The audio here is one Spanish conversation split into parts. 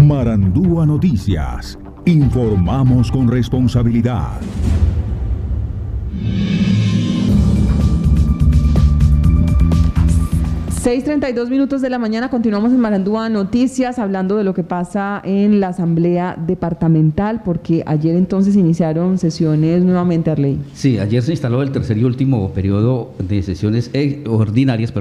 Marandúa Noticias. Informamos con responsabilidad. 6:32 de la mañana, continuamos en Marandúa Noticias hablando de lo que pasa en la Asamblea Departamental, porque ayer entonces iniciaron sesiones nuevamente, Arley. Sí, ayer se instaló el tercer y último periodo de sesiones ordinarias,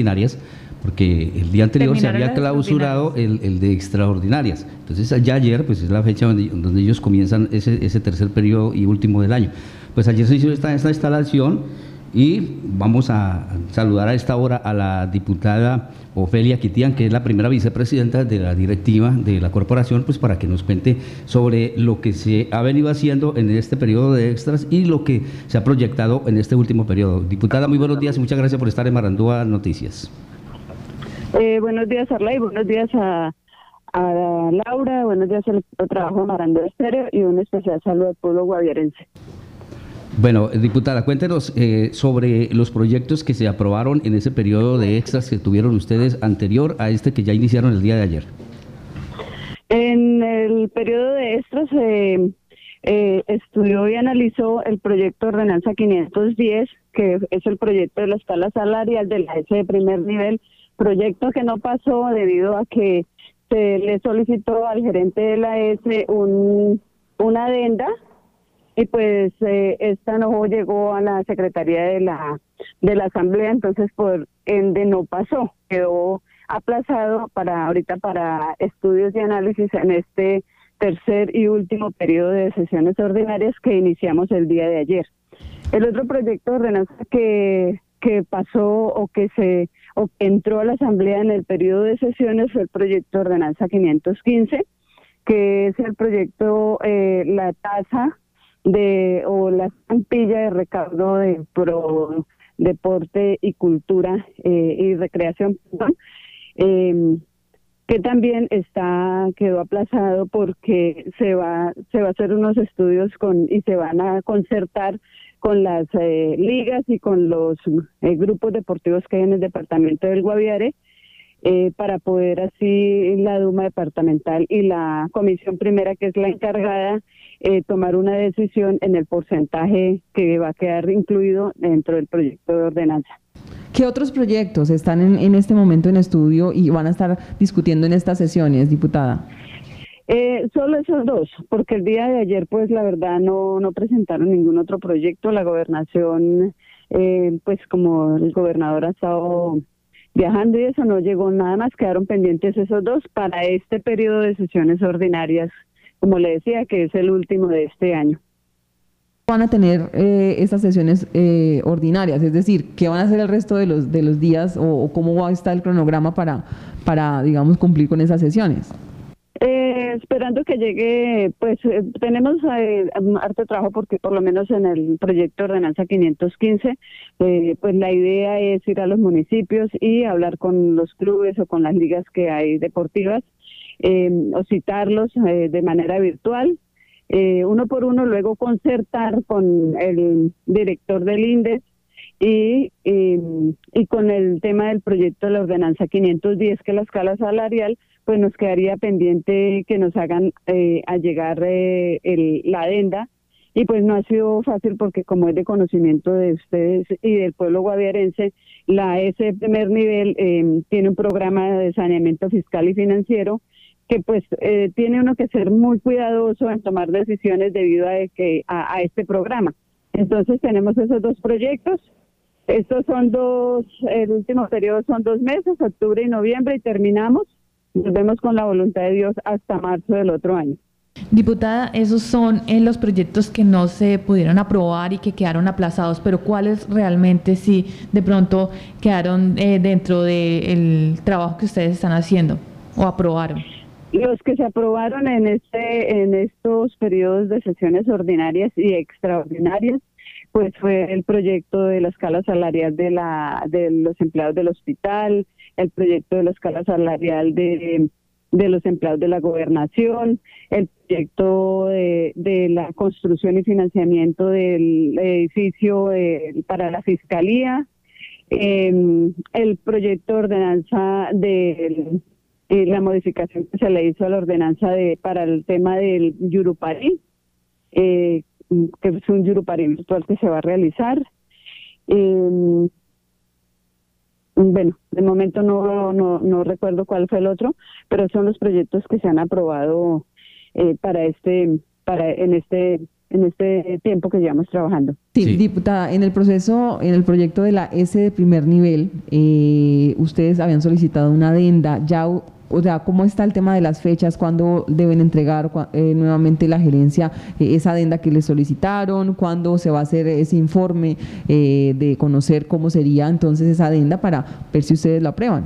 porque el día anterior se había clausurado el de extraordinarias. Entonces ya ayer pues es la fecha donde ellos comienzan ese tercer periodo y último del año. Pues ayer se hizo esta instalación. Y vamos a saludar a esta hora a la diputada Ofelia Quitián, que es la primera vicepresidenta de la directiva de la corporación, pues para que nos cuente sobre lo que se ha venido haciendo en este periodo de extras y lo que se ha proyectado en este último periodo. Diputada, muy buenos días y muchas gracias por estar en Marandúa Noticias. Buenos días, Arley, buenos días a Laura, buenos días al trabajo de Marandúa Estéreo y un especial saludo al pueblo guaviarense. Bueno, diputada, cuéntenos sobre los proyectos que se aprobaron en ese periodo de extras que tuvieron ustedes anterior a este que ya iniciaron el día de ayer. En el periodo de extras estudió y analizó el proyecto Ordenanza 510, que es el proyecto de la escala salarial de la S de primer nivel, proyecto que no pasó debido a que se le solicitó al gerente de la S una adenda. Y pues esta no llegó a la Secretaría de la Asamblea, entonces por ende no pasó, quedó aplazado para estudios y análisis en este tercer y último periodo de sesiones ordinarias que iniciamos el día de ayer. El otro proyecto de ordenanza que pasó o que entró a la Asamblea en el periodo de sesiones fue el proyecto de ordenanza 515, que es el proyecto la tasa o la estampilla de recaudo de pro deporte y cultura y recreación, que también quedó aplazado porque se va a hacer unos estudios y se van a concertar con las ligas y con los grupos deportivos que hay en el departamento del Guaviare, para poder así la Duma departamental y la comisión primera, que es la encargada, tomar una decisión en el porcentaje que va a quedar incluido dentro del proyecto de ordenanza. ¿Qué otros proyectos están en este momento en estudio y van a estar discutiendo en estas sesiones, diputada? Solo esos dos, porque el día de ayer pues la verdad no presentaron ningún otro proyecto. La gobernación, pues como el gobernador ha estado viajando y eso, no llegó nada más, quedaron pendientes esos dos para este periodo de sesiones ordinarias, como le decía, que es el último de este año. ¿Van a tener estas sesiones ordinarias? Es decir, ¿qué van a hacer el resto de los días o cómo va a estar el cronograma para digamos, cumplir con esas sesiones? Esperando que llegue, pues tenemos harto trabajo porque por lo menos en el proyecto de ordenanza 515, pues la idea es ir a los municipios y hablar con los clubes o con las ligas que hay deportivas, o citarlos de manera virtual, uno por uno, luego concertar con el director del INDES y con el tema del proyecto de la ordenanza 510, que es la escala salarial, pues nos quedaría pendiente que nos hagan llegar la adenda, y pues no ha sido fácil porque como es de conocimiento de ustedes y del pueblo guaviarense, la S de primer nivel tiene un programa de saneamiento fiscal y financiero que pues tiene uno que ser muy cuidadoso en tomar decisiones debido a este programa. Entonces tenemos esos dos proyectos. Estos son el último periodo son 2 meses, octubre y noviembre, y terminamos. Nos vemos con la voluntad de Dios hasta marzo del otro año. Diputada, esos son los proyectos que no se pudieron aprobar y que quedaron aplazados, pero ¿cuáles realmente sí de pronto quedaron dentro del trabajo que ustedes están haciendo o aprobaron? Los que se aprobaron en estos periodos de sesiones ordinarias y extraordinarias, pues fue el proyecto de la escala salarial de los empleados del hospital, el proyecto de la escala salarial de los empleados de la gobernación, el proyecto de la construcción y financiamiento del edificio para la fiscalía, el proyecto de ordenanza la modificación que se le hizo a la ordenanza para el tema del Yurupari, que es un Yurupari virtual que se va a realizar. Bueno, de momento no recuerdo cuál fue el otro, pero son los proyectos que se han aprobado en este tiempo que llevamos trabajando. Sí, diputada, en el proyecto de la S de primer nivel, ustedes habían solicitado una adenda. O sea, ¿cómo está el tema de las fechas? ¿Cuándo deben entregar nuevamente la gerencia esa adenda que les solicitaron? ¿Cuándo se va a hacer ese informe de conocer cómo sería entonces esa adenda para ver si ustedes la aprueban?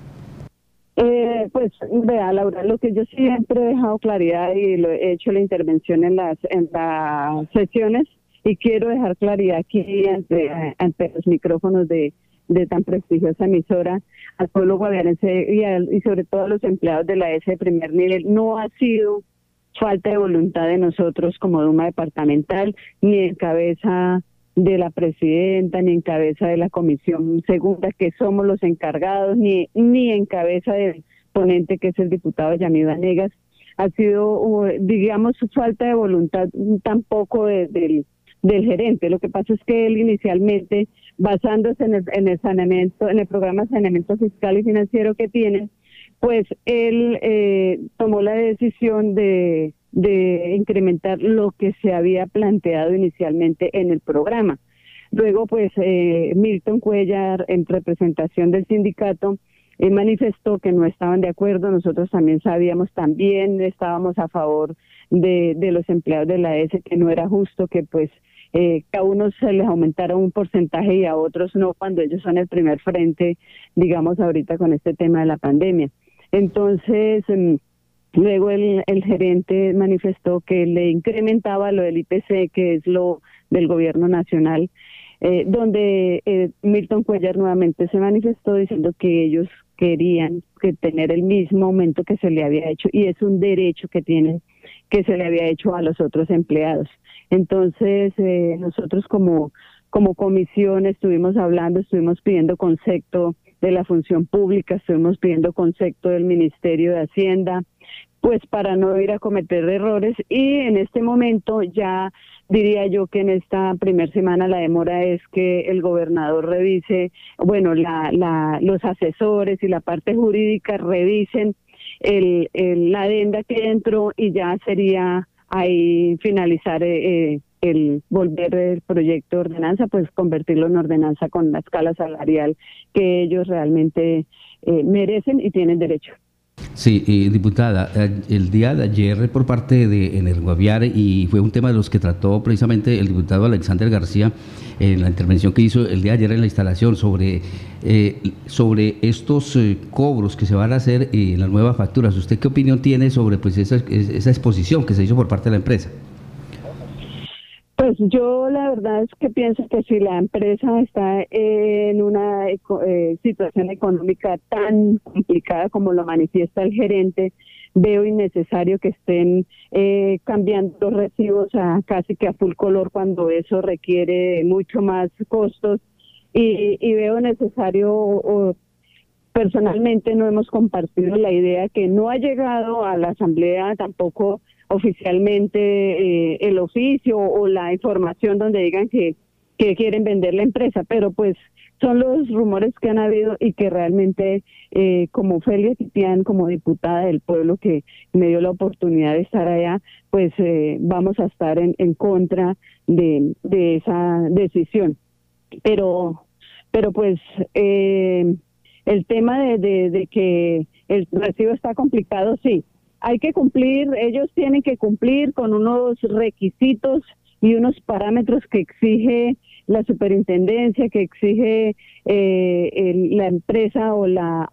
Pues vea, Laura, lo que yo siempre he dejado claridad y lo he hecho la intervención en las sesiones, y quiero dejar claridad aquí ante los micrófonos de tan prestigiosa emisora, al pueblo guaviarense y sobre todo a los empleados de la S de primer nivel. No ha sido falta de voluntad de nosotros como Duma departamental, ni en cabeza de la presidenta, ni en cabeza de la comisión segunda, que somos los encargados, ni en cabeza del ponente, que es el diputado Yamid Vanegas. Ha sido, digamos, falta de voluntad tampoco del gerente. Lo que pasa es que él inicialmente, basándose en el saneamiento, en el programa de saneamiento fiscal y financiero que tienen, pues él tomó la decisión de incrementar lo que se había planteado inicialmente en el programa. Luego, pues, Milton Cuellar, en representación del sindicato, manifestó que no estaban de acuerdo. Nosotros también estábamos a favor de los empleados de la S, que no era justo que pues que a unos se les aumentara un porcentaje y a otros no, cuando ellos son el primer frente, digamos, ahorita con este tema de la pandemia. Entonces, luego el gerente manifestó que le incrementaba lo del IPC, que es lo del gobierno nacional, donde Milton Cuellar nuevamente se manifestó diciendo que ellos querían tener el mismo aumento que se le había hecho, y es un derecho que tienen, que se le había hecho a los otros empleados. Entonces, nosotros como comisión estuvimos pidiendo concepto de la función pública, estuvimos pidiendo concepto del Ministerio de Hacienda, pues para no ir a cometer errores, y en este momento ya diría yo que en esta primera semana la demora es que el gobernador revise, bueno, los asesores y la parte jurídica revisen la adenda que entró, y ya sería ahí finalizar el volver el proyecto de ordenanza, pues convertirlo en ordenanza con la escala salarial que ellos realmente merecen y tienen derecho. Sí, diputada, el día de ayer por parte de Energoaviar, y fue un tema de los que trató precisamente el diputado Alexander García en la intervención que hizo el día de ayer en la instalación sobre estos cobros que se van a hacer en las nuevas facturas. ¿Usted qué opinión tiene sobre pues esa exposición que se hizo por parte de la empresa? Pues yo la verdad es que pienso que si la empresa está en una situación económica tan complicada como lo manifiesta el gerente, veo innecesario que estén cambiando los recibos casi que a full color, cuando eso requiere mucho más costos, y veo necesario, personalmente no hemos compartido la idea, que no ha llegado a la asamblea tampoco oficialmente el oficio o la información donde digan que quieren vender la empresa, pero pues son los rumores que han habido, y que realmente como Ofelia Cipián, como diputada del pueblo que me dio la oportunidad de estar allá, pues vamos a estar en contra de esa decisión. Pero pues el tema de que el recibo está complicado, sí. Hay que cumplir, ellos tienen que cumplir con unos requisitos y unos parámetros que exige la superintendencia, que exige la empresa la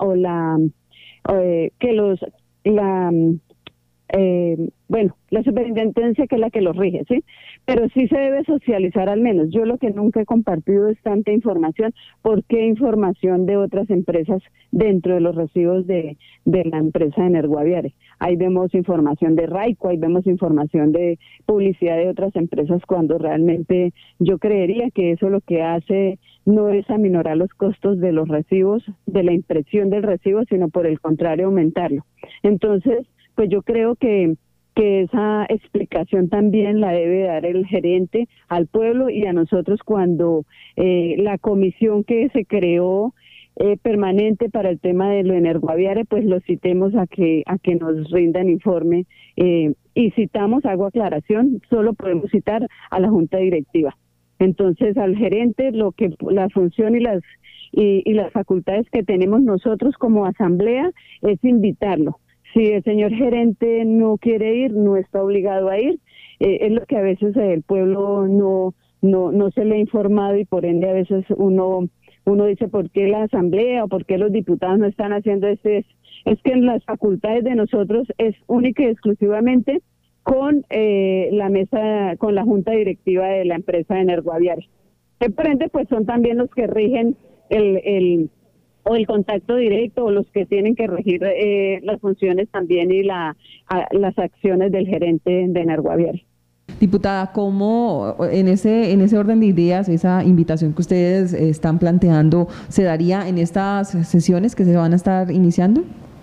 superintendencia, que es la que los rige, ¿sí? Pero sí se debe socializar al menos. Yo lo que nunca he compartido es tanta información. ¿Por qué información de otras empresas dentro de los recibos de la empresa Energoaviare? ahí vemos información de Raico, ahí vemos información de publicidad de otras empresas, cuando realmente yo creería que eso lo que hace no es aminorar los costos de los recibos, de la impresión del recibo, sino por el contrario aumentarlo. Entonces, pues yo creo que esa explicación también la debe dar el gerente al pueblo y a nosotros cuando la comisión que se creó permanente para el tema de lo energoaviario, pues lo citemos a que nos rindan informe y citamos, hago aclaración, solo podemos citar a la junta directiva. Entonces al gerente la función y las facultades que tenemos nosotros como asamblea es invitarlo. Si el señor gerente no quiere ir, no está obligado a ir. Es lo que a veces el pueblo no se le ha informado y por ende a veces uno dice ¿por qué la asamblea o por qué los diputados no están haciendo esto? Es que en las facultades de nosotros es única y exclusivamente con la mesa, con la junta directiva de la empresa Energoaviaria. Que por ende pues son también los que rigen el contacto directo o los que tienen que regir las funciones también y las acciones del gerente de Energoaviaria. Diputada, ¿cómo en ese orden de ideas, esa invitación que ustedes están planteando, se daría en estas sesiones que se van a estar iniciando?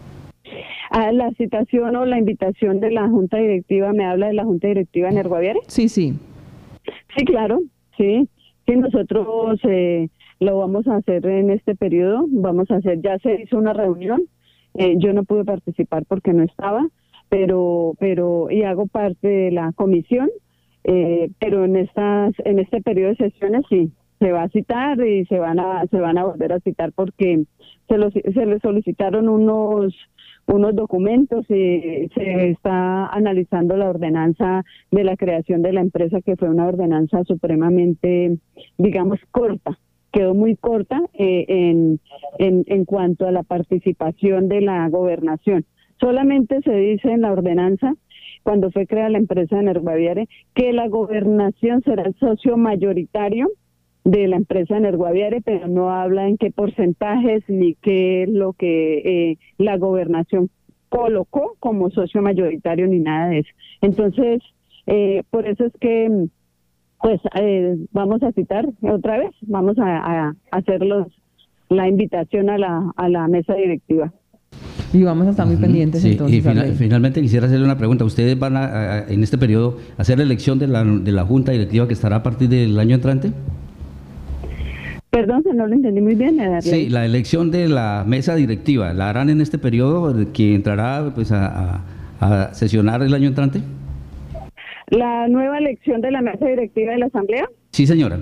La citación o la invitación de la junta directiva, ¿me habla de la junta directiva de Energoaviaria? Sí. Sí, claro, sí. Sí, nosotros lo vamos a hacer en este periodo, ya se hizo una reunión, yo no pude participar porque no estaba, pero y hago parte de la comisión, pero en este periodo de sesiones sí, se va a citar y se van a volver a citar porque se le solicitaron unos documentos y se está analizando la ordenanza de la creación de la empresa, que fue una ordenanza supremamente, digamos, corta. Quedó muy corta en cuanto a la participación de la gobernación. Solamente se dice en la ordenanza, cuando fue creada la empresa Energoaviaria, que la gobernación será el socio mayoritario de la empresa Energoaviaria, pero no habla en qué porcentajes ni qué es lo que la gobernación colocó como socio mayoritario ni nada de eso. Entonces, por eso es que pues vamos a citar otra vez, vamos a hacer la invitación a la mesa directiva. Y vamos a estar muy pendientes entonces. Y finalmente quisiera hacerle una pregunta. ¿Ustedes van en este periodo a hacer la elección de la junta directiva que estará a partir del año entrante? Perdón, no lo entendí muy bien. Sí, la elección de la mesa directiva, ¿la harán en este periodo que entrará pues a sesionar el año entrante? ¿La nueva elección de la mesa directiva de la Asamblea? Sí, señora.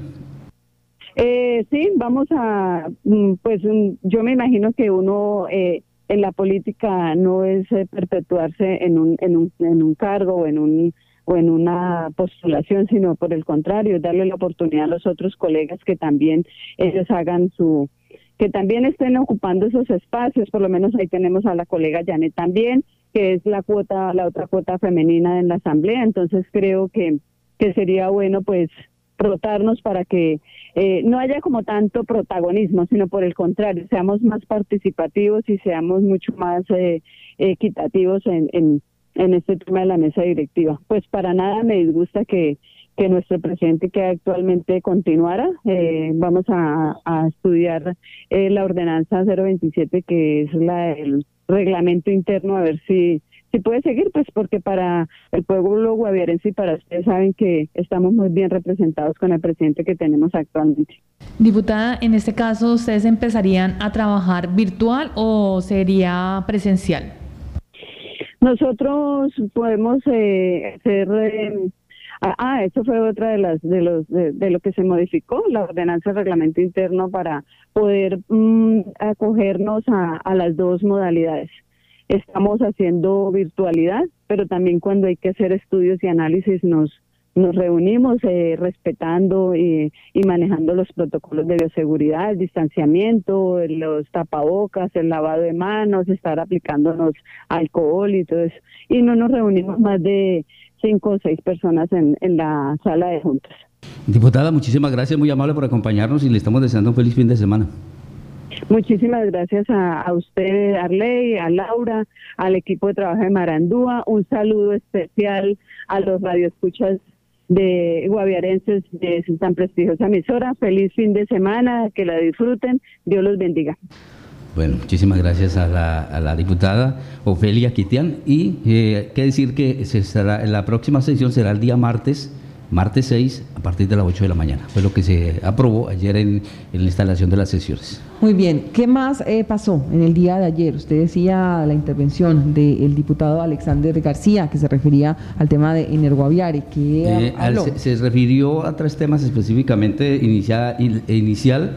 Sí, vamos a, pues yo me imagino que uno en la política no es perpetuarse en un cargo o en una postulación, sino por el contrario, darle la oportunidad a los otros colegas que también ellos hagan que también estén ocupando esos espacios. Por lo menos ahí tenemos a la colega Janet también, que es la otra cuota femenina en la asamblea. Entonces creo que sería bueno pues rotarnos para que no haya como tanto protagonismo, sino por el contrario, seamos más participativos y seamos mucho más equitativos en este tema de la mesa directiva. Pues para nada me disgusta que nuestro presidente, que actualmente continuara. Vamos a estudiar la ordenanza 027, que es el reglamento interno, a ver si puede seguir, pues porque para el pueblo guaviarense y para ustedes saben que estamos muy bien representados con el presidente que tenemos actualmente. Diputada, en este caso, ¿ustedes empezarían a trabajar virtual o sería presencial? Nosotros podemos hacer... eso fue otra de lo que se modificó, la ordenanza de reglamento interno, para poder acogernos a las dos modalidades. Estamos haciendo virtualidad, pero también cuando hay que hacer estudios y análisis nos reunimos respetando y manejando los protocolos de bioseguridad, el distanciamiento, los tapabocas, el lavado de manos, estar aplicándonos alcohol y todo eso. Y no nos reunimos más de 5 o 6 personas en la sala de juntas. Diputada, muchísimas gracias, muy amable por acompañarnos y le estamos deseando un feliz fin de semana. Muchísimas gracias a usted, Arley, a Laura, al equipo de trabajo de Marandúa. Un saludo especial a los radioescuchas de guaviarenses de su tan prestigiosa emisora. Feliz fin de semana, que la disfruten. Dios los bendiga. Bueno, muchísimas gracias a la diputada Ofelia Quitián. Y qué decir que la próxima sesión será el día martes 6, a partir de las 8 de la mañana. Fue lo que se aprobó ayer en la instalación de las sesiones. Muy bien. ¿Qué más pasó en el día de ayer? Usted decía la intervención del diputado Alexander García, que se refería al tema de Energuaviare. ¿Qué habló? Se refirió a 3 temas específicamente. Inicial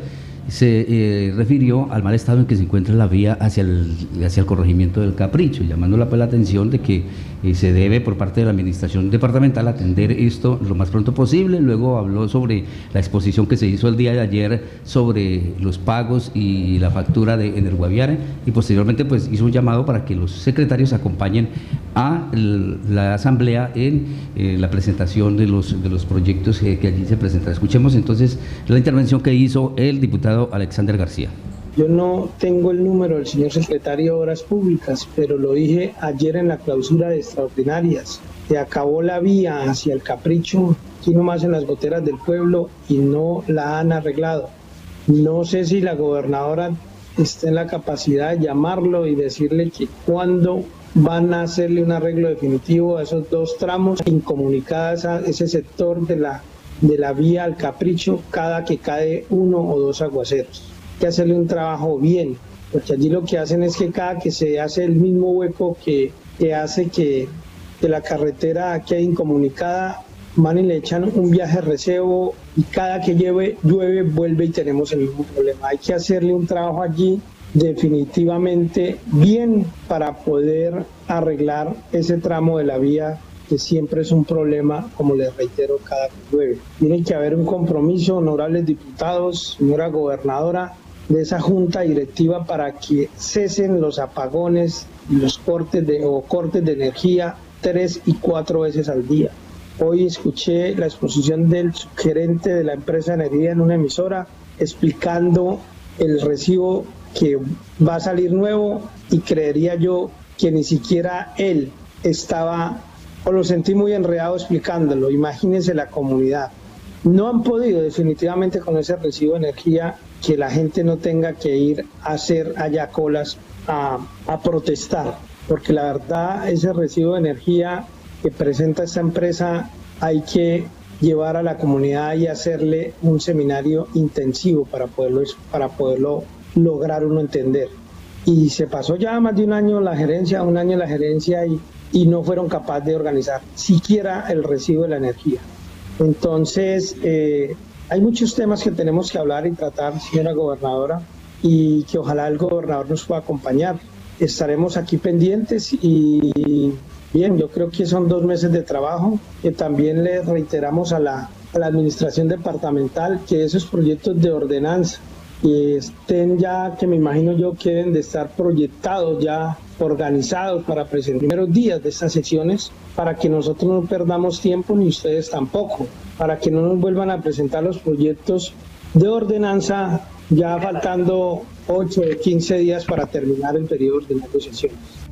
se refirió al mal estado en que se encuentra la vía hacia el corregimiento del Capricho, llamando la atención de que se debe por parte de la administración departamental atender esto lo más pronto posible. Luego habló sobre la exposición que se hizo el día de ayer sobre los pagos y la factura de Energuaviare, y posteriormente pues hizo un llamado para que los secretarios acompañen a la asamblea en la presentación de los proyectos que allí se presentan. Escuchemos entonces la intervención que hizo el diputado Alexander García. Yo no tengo el número del señor secretario de Obras Públicas, pero lo dije ayer en la clausura de extraordinarias. Se acabó la vía hacia el Capricho, aquí nomás en las goteras del pueblo, y no la han arreglado. No sé si la gobernadora está en la capacidad de llamarlo y decirle que cuándo van a hacerle un arreglo definitivo a esos 2 tramos incomunicados a ese sector de la vía al Capricho cada que cae 1 o 2 aguaceros. Hay que hacerle un trabajo bien, porque allí lo que hacen es que cada que se hace el mismo hueco que hace que la carretera quede incomunicada, van y le echan un viaje recebo, y cada que llueve vuelve y tenemos el mismo problema. Hay que hacerle un trabajo allí definitivamente bien para poder arreglar ese tramo de la vía, que siempre es un problema, como les reitero, cada que llueve. Tiene que haber un compromiso, honorables diputados, señora gobernadora, de esa junta directiva para que cesen los apagones y los cortes de energía 3 y 4 veces al día. Hoy escuché la exposición del subgerente de la empresa de energía en una emisora explicando el recibo que va a salir nuevo, y creería yo que ni siquiera él estaba, o lo sentí muy enredado explicándolo. Imagínense la comunidad. No han podido definitivamente con ese recibo de energía, que la gente no tenga que ir a hacer allá colas a protestar, porque la verdad ese recibo de energía que presenta esta empresa hay que llevar a la comunidad y hacerle un seminario intensivo para poderlo lograr uno entender. Y se pasó ya más de un año la gerencia y no fueron capaces de organizar siquiera el recibo de la energía. Entonces hay muchos temas que tenemos que hablar y tratar, señora gobernadora, y que ojalá el gobernador nos pueda acompañar. Estaremos aquí pendientes y bien, yo creo que son 2 meses de trabajo, que también le reiteramos a la administración departamental que esos proyectos de ordenanza estén ya, que me imagino yo que deben de estar proyectados ya, organizados para presentar los primeros días de estas sesiones, para que nosotros no perdamos tiempo ni ustedes tampoco, para que no nos vuelvan a presentar los proyectos de ordenanza ya faltando 8 o 15 días para terminar el periodo de negociaciones.